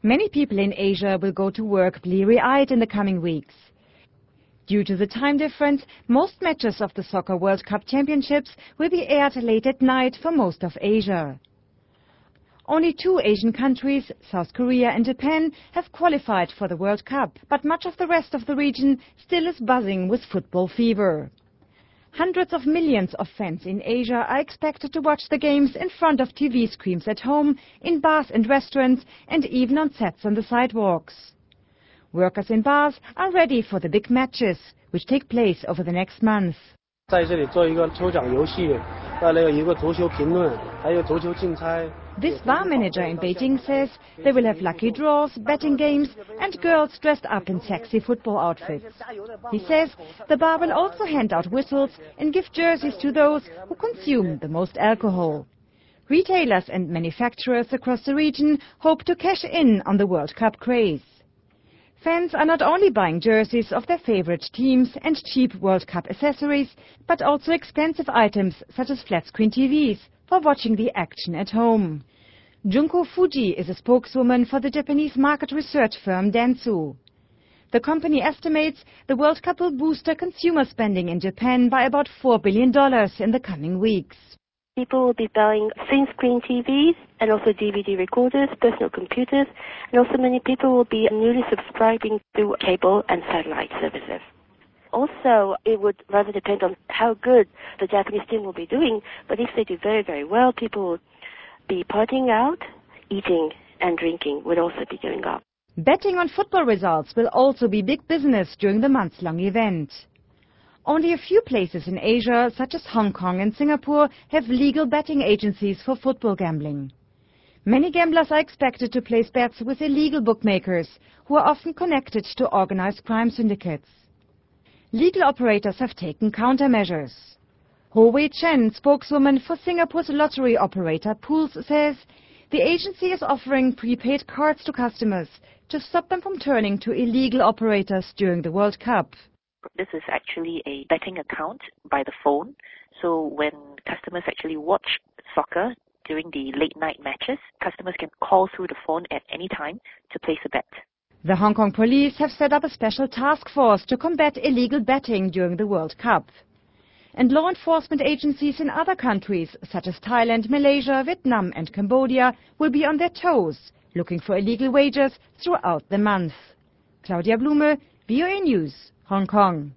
Many people in Asia will go to work bleary-eyed in the coming weeks. Due to the time difference, most matches of the Soccer World Cup Championships will be aired late at night for most of Asia. Only 2 Asian countries, South Korea and Japan, have qualified for the World Cup, but much of the rest of the region still is buzzing with football fever. Hundreds of millions of fans in Asia are expected to watch the games in front of TV screens at home, in bars and restaurants, and even on sets on the sidewalks. Workers in bars are ready for the big matches, which take place over the next month. This bar manager in Beijing says they will have lucky draws, betting games and girls dressed up in sexy football outfits. He says the bar will also hand out whistles and give jerseys to those who consume the most alcohol. Retailers and manufacturers across the region hope to cash in on the World Cup craze. Fans are not only buying jerseys of their favorite teams and cheap World Cup accessories, but also expensive items such as flat-screen TVs for watching the action at home. Junko Fuji is a spokeswoman for the Japanese market research firm Dentsu. The company estimates the World Cup will boost consumer spending in Japan by about $4 billion in the coming weeks. People will be buying thin-screen TVs and also DVD recorders, personal computers, and also many people will be newly subscribing to cable and satellite services. Also, it would rather depend on how good the Japanese team will be doing, but if they do very, very well, people will be partying out, eating and drinking would also be going up. Betting on football results will also be big business during the month-long event. Only a few places in Asia, such as Hong Kong and Singapore, have legal betting agencies for football gambling. Many gamblers are expected to place bets with illegal bookmakers, who are often connected to organized crime syndicates. Legal operators have taken countermeasures. Ho Wei Chen, spokeswoman for Singapore's lottery operator Pools, says the agency is offering prepaid cards to customers to stop them from turning to illegal operators during the World Cup. This is actually a betting account by the phone. So when customers actually watch soccer during the late night matches, customers can call through the phone at any time to place a bet. The Hong Kong police have set up a special task force to combat illegal betting during the World Cup. And law enforcement agencies in other countries, such as Thailand, Malaysia, Vietnam and Cambodia, will be on their toes, looking for illegal wagers throughout the month. Claudia Blume, VOA News, Hong Kong.